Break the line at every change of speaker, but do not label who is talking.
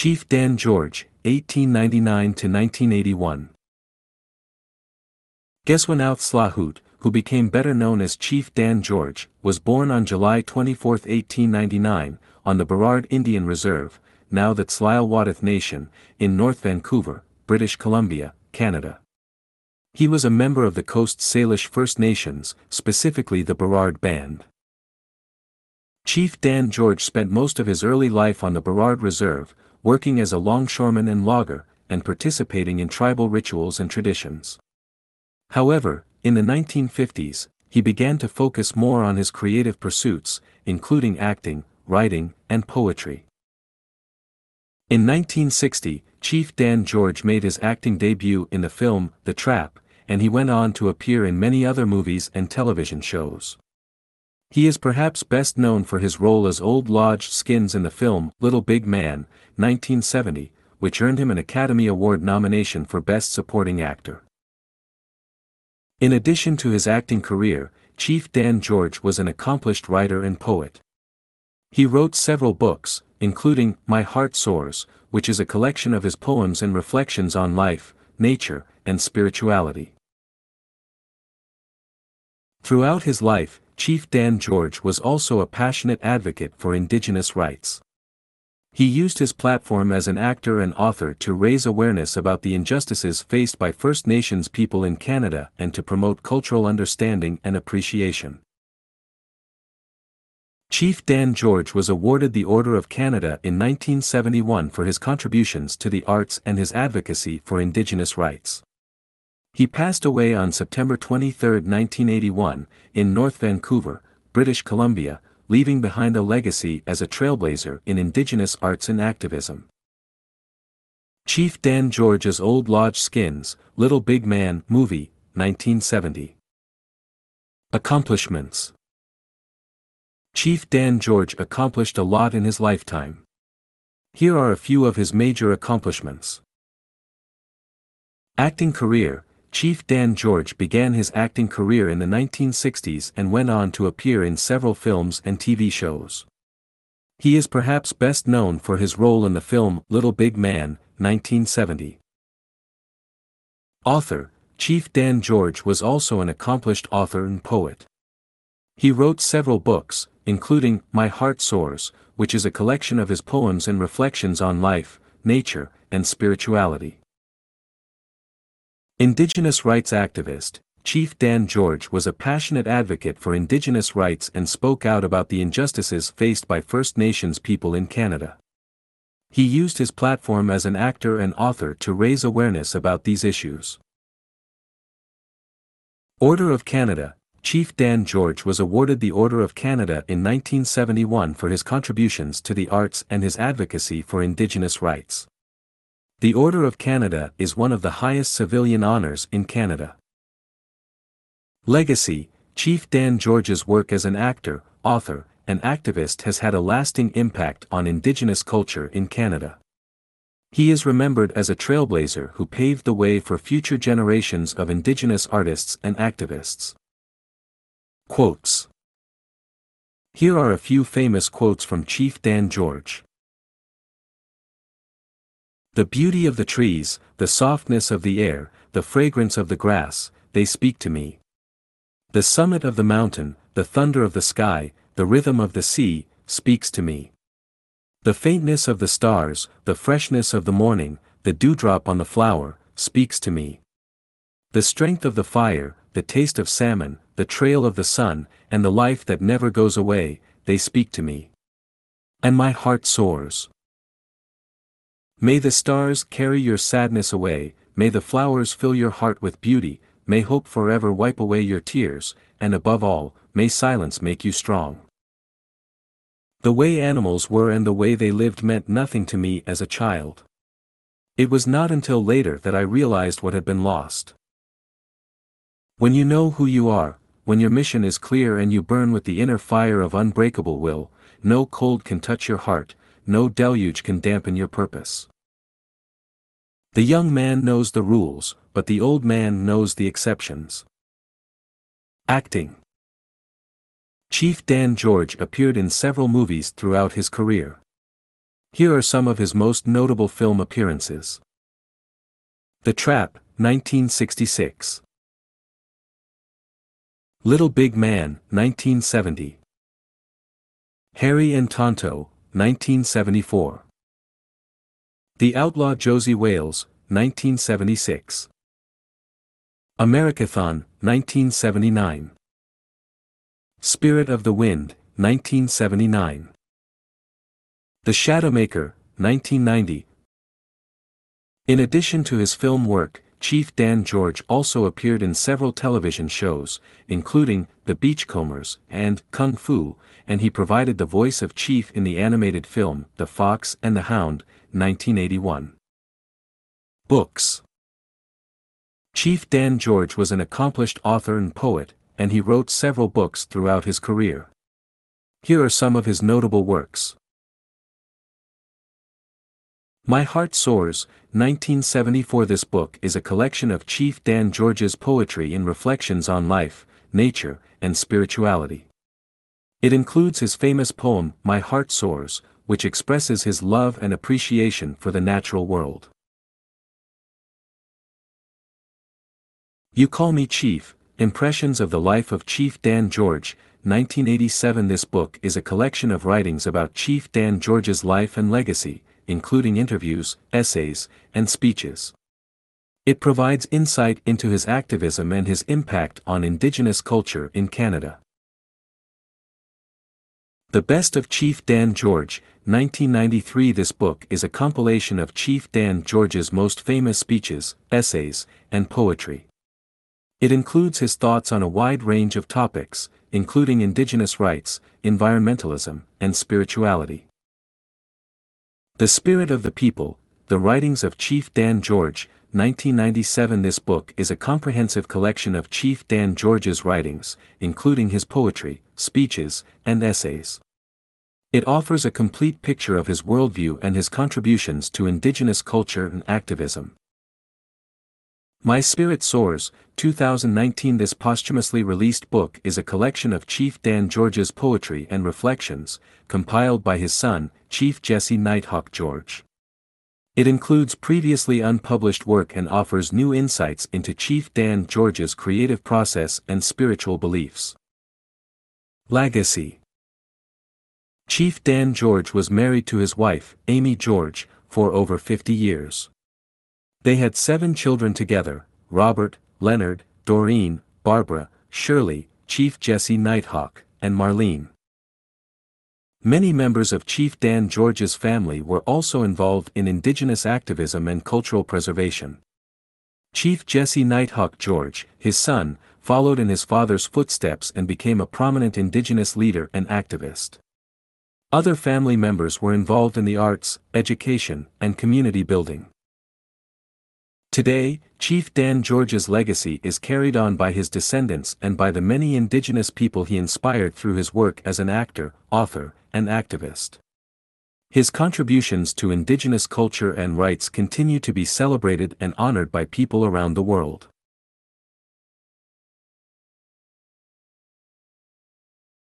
Chief Dan George, 1899 to 1981. Geswanath Slahut, who became better known as Chief Dan George, was born on July 24, 1899, on the Burrard Indian Reserve, now the Tsleil-Waututh Nation, in North Vancouver, British Columbia, Canada. He was a member of the Coast Salish First Nations, specifically the Burrard Band. Chief Dan George spent most of his early life on the Burrard Reserve, working as a longshoreman and logger, and participating in tribal rituals and traditions. However, in the 1950s, he began to focus more on his creative pursuits, including acting, writing, and poetry. In 1960, Chief Dan George made his acting debut in the film The Trap, and he went on to appear in many other movies and television shows. He is perhaps best known for his role as Old Lodge Skins in the film Little Big Man, 1970, which earned him an Academy Award nomination for Best Supporting Actor. In addition to his acting career, Chief Dan George was an accomplished writer and poet. He wrote several books, including My Heart Soars, which is a collection of his poems and reflections on life, nature, and spirituality. Throughout his life, Chief Dan George was also a passionate advocate for Indigenous rights. He used his platform as an actor and author to raise awareness about the injustices faced by First Nations people in Canada and to promote cultural understanding and appreciation. Chief Dan George was awarded the Order of Canada in 1971 for his contributions to the arts and his advocacy for Indigenous rights. He passed away on September 23, 1981, in North Vancouver, British Columbia, leaving behind a legacy as a trailblazer in Indigenous arts and activism. Chief Dan George's Old Lodge Skins, Little Big Man movie, 1970. Accomplishments. Chief Dan George accomplished a lot in his lifetime. Here are a few of his major accomplishments. Acting career. Chief Dan George began his acting career in the 1960s and went on to appear in several films and TV shows. He is perhaps best known for his role in the film Little Big Man, 1970. Author. Chief Dan George was also an accomplished author and poet. He wrote several books, including My Heart Soars, which is a collection of his poems and reflections on life, nature, and spirituality. Indigenous rights activist. Chief Dan George was a passionate advocate for Indigenous rights and spoke out about the injustices faced by First Nations people in Canada. He used his platform as an actor and author to raise awareness about these issues. Order of Canada. Chief Dan George was awarded the Order of Canada in 1971 for his contributions to the arts and his advocacy for Indigenous rights. The Order of Canada is one of the highest civilian honors in Canada. Legacy. Chief Dan George's work as an actor, author, and activist has had a lasting impact on Indigenous culture in Canada. He is remembered as a trailblazer who paved the way for future generations of Indigenous artists and activists. Quotes. Here are a few famous quotes from Chief Dan George. The beauty of the trees, the softness of the air, the fragrance of the grass, they speak to me. The summit of the mountain, the thunder of the sky, the rhythm of the sea, speaks to me. The faintness of the stars, the freshness of the morning, the dewdrop on the flower, speaks to me. The strength of the fire, the taste of salmon, the trail of the sun, and the life that never goes away, they speak to me. And my heart soars. May the stars carry your sadness away, may the flowers fill your heart with beauty, may hope forever wipe away your tears, and above all, may silence make you strong. The way animals were and the way they lived meant nothing to me as a child. It was not until later that I realized what had been lost. When you know who you are, when your mission is clear and you burn with the inner fire of unbreakable will, no cold can touch your heart, no deluge can dampen your purpose. The young man knows the rules, but the old man knows the exceptions. Acting. Chief Dan George appeared in several movies throughout his career. Here are some of his most notable film appearances. The Trap, 1966. Little Big Man, 1970. Harry and Tonto, 1974. The Outlaw Josie Wales, 1976. Americathon, 1979. Spirit of the Wind, 1979. The Shadowmaker, 1990. In addition to his film work, Chief Dan George also appeared in several television shows, including The Beachcombers and Kung Fu, and he provided the voice of Chief in the animated film The Fox and the Hound, 1981. Books. Chief Dan George was an accomplished author and poet, and he wrote several books throughout his career. Here are some of his notable works. My Heart Soars, 1974. This book is a collection of Chief Dan George's poetry and reflections on life, nature, and spirituality. It includes his famous poem, My Heart Soars, which expresses his love and appreciation for the natural world. You Call Me Chief, Impressions of the Life of Chief Dan George, 1987. This book is a collection of writings about Chief Dan George's life and legacy, including interviews, essays, and speeches. It provides insight into his activism and his impact on Indigenous culture in Canada. The Best of Chief Dan George, 1993. This book is a compilation of Chief Dan George's most famous speeches, essays, and poetry. It includes his thoughts on a wide range of topics, including Indigenous rights, environmentalism, and spirituality. The Spirit of the People, The Writings of Chief Dan George, 1997. This book is a comprehensive collection of Chief Dan George's writings, including his poetry, speeches, and essays. It offers a complete picture of his worldview and his contributions to Indigenous culture and activism. My Spirit Soars, 2019. This posthumously released book is a collection of Chief Dan George's poetry and reflections, compiled by his son, Chief Jesse Nighthawk George. It includes previously unpublished work and offers new insights into Chief Dan George's creative process and spiritual beliefs. Legacy. Chief Dan George was married to his wife, Amy George, for over 50 years. They had 7 children together: Robert, Leonard, Doreen, Barbara, Shirley, Chief Jesse Nighthawk, and Marlene. Many members of Chief Dan George's family were also involved in Indigenous activism and cultural preservation. Chief Jesse Nighthawk George, his son, followed in his father's footsteps and became a prominent Indigenous leader and activist. Other family members were involved in the arts, education, and community building. Today, Chief Dan George's legacy is carried on by his descendants and by the many Indigenous people he inspired through his work as an actor, author, and activist. His contributions to Indigenous culture and rights continue to be celebrated and honored by people around the world.